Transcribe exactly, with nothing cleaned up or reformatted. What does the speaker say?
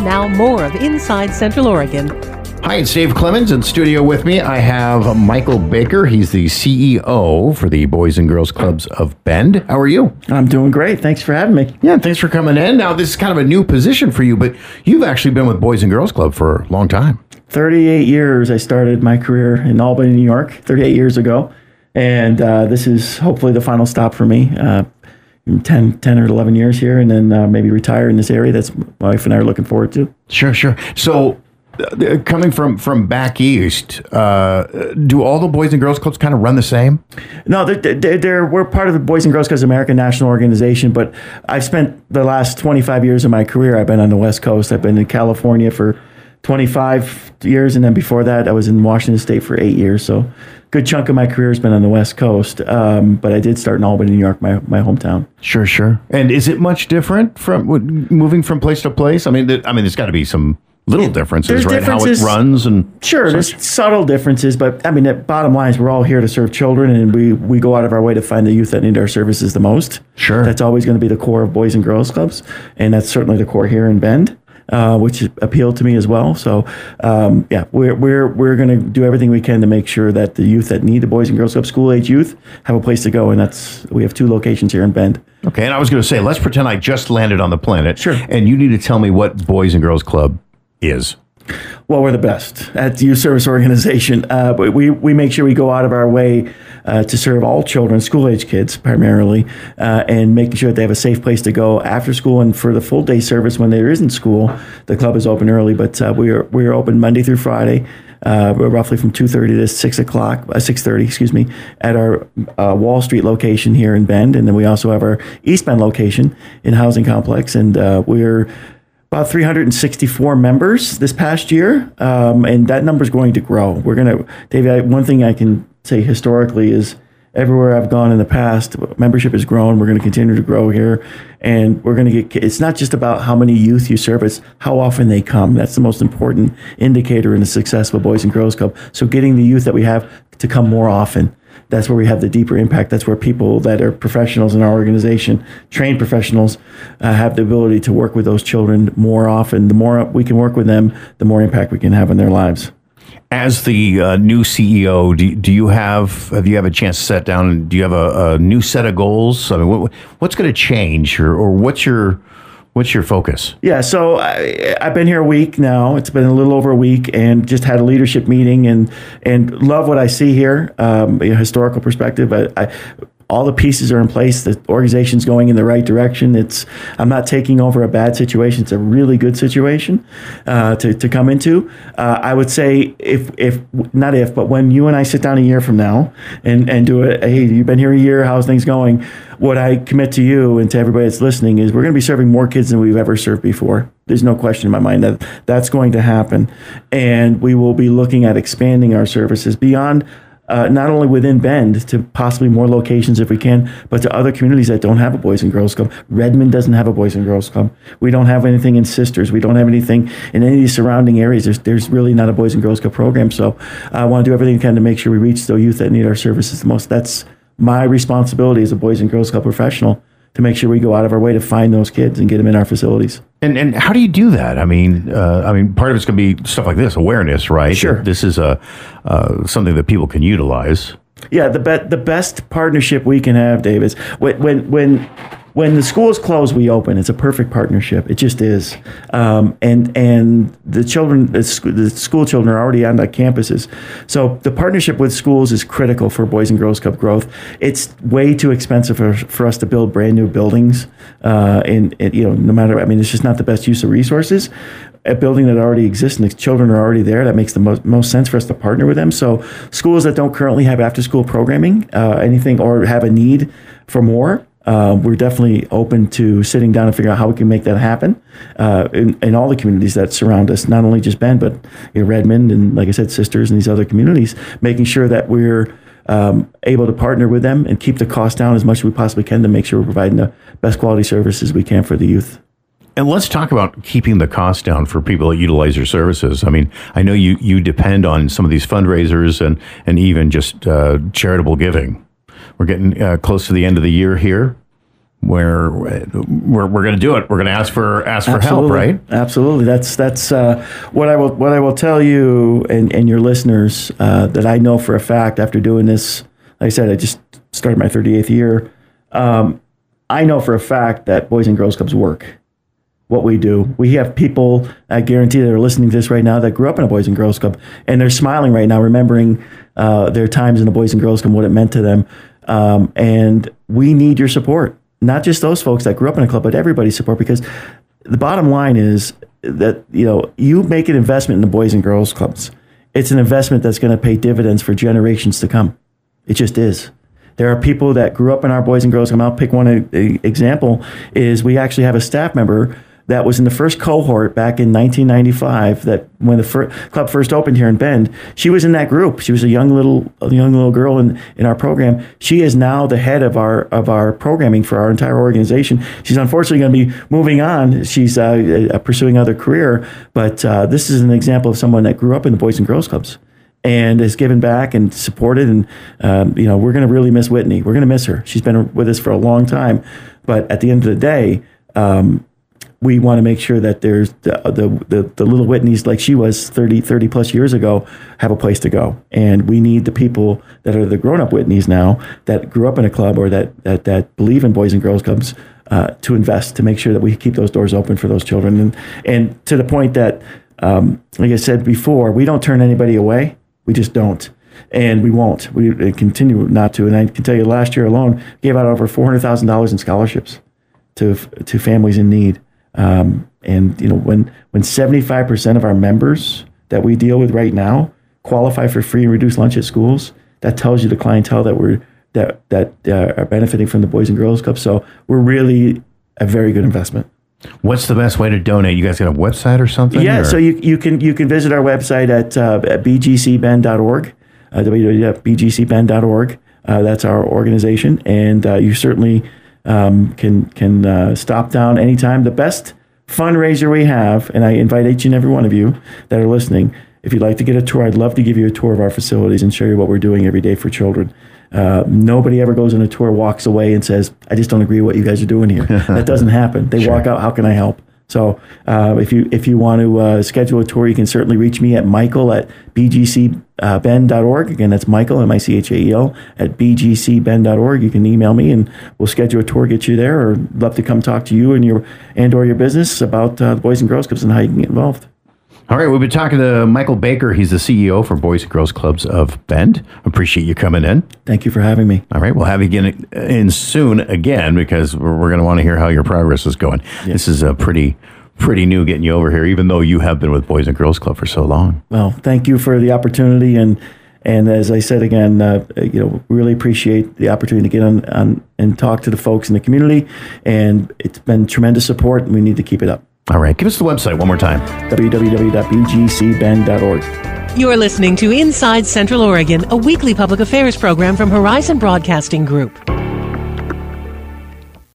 Now more of Inside Central Oregon. Hi, it's Dave Clemens. In studio with me, I have Michael Baker. He's the C E O for the Boys and Girls Clubs of Bend. How are you? I'm doing great. Thanks for having me. Yeah, thanks for coming in. Now, this is kind of a new position for you, but you've actually been with Boys and Girls Club for a long time. thirty-eight years. I started my career in Albany, New York, thirty-eight years ago. And uh, this is hopefully the final stop for me. Uh, ten, ten or eleven years here, and then uh, maybe retire in this area. That's my wife and I are looking forward to. Sure, sure. So, uh, coming from, from back east, uh, do all the Boys and Girls Clubs kind of run the same? No, they're, they're, they're, we're part of the Boys and Girls Clubs American National Organization, but I've spent the last twenty-five years of my career, I've been on the West Coast. I've been in California for twenty-five years, and then before that, I was in Washington State for eight years. So, good chunk of my career has been on the West Coast, um, but I did start in Albany, New York, my, my hometown. Sure, sure. And is it much different from moving from place to place? I mean, th- I mean, there's got to be some little differences, there's right? Differences, How it runs and sure, such. There's subtle differences, but I mean, the bottom line is we're all here to serve children, and we we go out of our way to find the youth that need our services the most. Sure, that's always going to be the core of Boys and Girls Clubs, and that's certainly the core here in Bend. Uh, which appealed to me as well. So, um, yeah, we're we're we're going to do everything we can to make sure that the youth that need the Boys and Girls Club school age youth have a place to go, and that's we have two locations here in Bend. Okay, and I was going to say, let's pretend I just landed on the planet. Sure. And you need to tell me what Boys and Girls Club is. Well, we're the best at the youth service organization. Uh, but we, we make sure we go out of our way uh, to serve all children, school-age kids primarily, uh, and making sure that they have a safe place to go after school. And for the full-day service when there isn't school, the club is open early. But uh, we are we are open Monday through Friday, uh, roughly from two thirty to six o'clock, uh, six thirty, excuse me, at our uh, Wall Street location here in Bend. And then we also have our East Bend location in Housing Complex. And uh, we're about three hundred sixty-four members this past year, um, and that number is going to grow. We're going to, Dave, I, one thing I can say historically is everywhere I've gone in the past, membership has grown. We're going to continue to grow here, and we're going to get, it's not just about how many youth you serve, it's how often they come. That's the most important indicator in the success of a Boys and Girls Club. So getting the youth that we have to come more often. That's where we have the deeper impact. That's where people that are professionals in our organization, trained professionals, uh, have the ability to work with those children more often. The more we can work with them, the more impact we can have in their lives. As the uh, new C E O, do, do you have have you have a chance to sit down and do you have a, a new set of goals? I mean, what, what's going to change, or, or what's your What's your focus? Yeah, so I, I've been here a week now. It's been a little over a week, and just had a leadership meeting, and and love what I see here. Um, a historical perspective, I, I, all the pieces are in place. The organization's going in the right direction. It's I'm not taking over a bad situation. It's a really good situation uh, to to come into. Uh, I would say if if not if, but when you and I sit down a year from now and and do it, hey, you've been here a year. How's things going? What I commit to you and to everybody that's listening is we're going to be serving more kids than we've ever served before. There's no question in my mind that that's going to happen. And we will be looking at expanding our services beyond uh, not only within Bend to possibly more locations if we can, but to other communities that don't have a Boys and Girls Club. Redmond doesn't have a Boys and Girls Club. We don't have anything in Sisters. We don't have anything in any of these surrounding areas. There's, there's really not a Boys and Girls Club program. So I want to do everything we can to make sure we reach the youth that need our services the most. That's my responsibility as a Boys and Girls Club professional, to make sure we go out of our way to find those kids and get them in our facilities. And and how do you do that? I mean, uh, I mean, part of it's going to be stuff like this, awareness, right? Sure. This is a uh, something that people can utilize. Yeah, the be- the best partnership we can have, Dave, is when when when when the schools close, we open. It's a perfect partnership. It just is. Um, and and the children, the, sc- the school children are already on the campuses. So the partnership with schools is critical for Boys and Girls Club growth. It's way too expensive for, for us to build brand new buildings. Uh, and, and, you know, no matter, I mean, it's just not the best use of resources. A building that already exists and the children are already there, that makes the most, most sense for us to partner with them. So schools that don't currently have after-school programming, uh, anything, or have a need for more, Uh, we're definitely open to sitting down and figuring out how we can make that happen uh, in, in all the communities that surround us, not only just Bend, but you know, Redmond and, like I said, Sisters and these other communities, making sure that we're um, able to partner with them and keep the cost down as much as we possibly can to make sure we're providing the best quality services we can for the youth. And let's talk about keeping the cost down for people that utilize your services. I mean, I know you, you depend on some of these fundraisers and, and even just uh, charitable giving. We're getting uh, close to the end of the year here. where we're we're going to do it. We're going to ask for ask for Absolutely. help, right? Absolutely. That's that's uh, what I will what I will tell you and, and your listeners uh, that I know for a fact after doing this. Like I said, I just started my thirty-eighth year. Um, I know for a fact that Boys and Girls Clubs work. What we do. We have people, I guarantee, that are listening to this right now that grew up in a Boys and Girls Club, and they're smiling right now, remembering uh, their times in the Boys and Girls Club, what it meant to them. Um, and we need your support. Not just those folks that grew up in a club, but everybody's support, because the bottom line is that, you know, you make an investment in the Boys and Girls Clubs. It's an investment that's going to pay dividends for generations to come. It just is. There are people that grew up in our Boys and Girls Club. I'll pick one uh, example is we actually have a staff member that was in the first cohort back in nineteen ninety-five. That when the fir- club first opened here in Bend, she was in that group. She was a young little, a young little girl in, in our program. She is now the head of our of our programming for our entire organization. She's unfortunately going to be moving on. She's uh, uh, pursuing another career, but uh, this is an example of someone that grew up in the Boys and Girls Clubs and has given back and supported. And um, you know, we're going to really miss Whitney. We're going to miss her. She's been with us for a long time, but at the end of the day. Um, We want to make sure that there's the, the the the little Whitneys, like she was thirty, thirty plus years ago, have a place to go. And we need the people that are the grown-up Whitneys now that grew up in a club or that that, that believe in Boys and Girls Clubs uh, to invest, to make sure that we keep those doors open for those children. And and to the point that, um, like I said before, we don't turn anybody away. We just don't. And we won't. We continue not to. And I can tell you, last year alone, gave out over four hundred thousand dollars in scholarships to to families in need. Um, and you know, when when seventy-five percent of our members that we deal with right now qualify for free and reduced lunch at schools, that tells you the clientele that we're that that uh, are benefiting from the Boys and Girls Club. So we're really a very good investment. What's the best way to donate? You guys got a website or something? Yeah, or? so you you can you can visit our website at, uh, at b g c bend dot org, uh, w w w dot b g c bend dot org. Uh, that's our organization, and uh, you certainly. Um, can can uh, stop down anytime. The best fundraiser we have, and I invite each and every one of you that are listening, if you'd like to get a tour, I'd love to give you a tour of our facilities and show you what we're doing every day for children. Uh, nobody ever goes on a tour, walks away and says, I just don't agree with what you guys are doing here. That doesn't happen. They sure. walk out, how can I help? So uh, if you if you want to uh, schedule a tour, you can certainly reach me at Michael at b g c bend dot org. Again, that's Michael, M I C H A E L, at b g c bend dot org. You can email me and we'll schedule a tour, get you there, or love to come talk to you and your and or your business about uh, the Boys and Girls Clubs and how you can get involved. All right, we've been talking to Michael Baker. He's the C E O for Boys and Girls Clubs of Bend. Appreciate you coming in. Thank you for having me. All right, we'll have you again in soon again because we're, we're going to want to hear how your progress is going. Yeah. This is a pretty... pretty new getting you over here, even though you have been with Boys and Girls Club for so long. Well, thank you for the opportunity. And and as I said again, uh, you know, really appreciate the opportunity to get on, on and talk to the folks in the community. And it's been tremendous support, and we need to keep it up. All right. Give us the website one more time. w w w dot b g c bend dot org. You're listening to Inside Central Oregon, a weekly public affairs program from Horizon Broadcasting Group.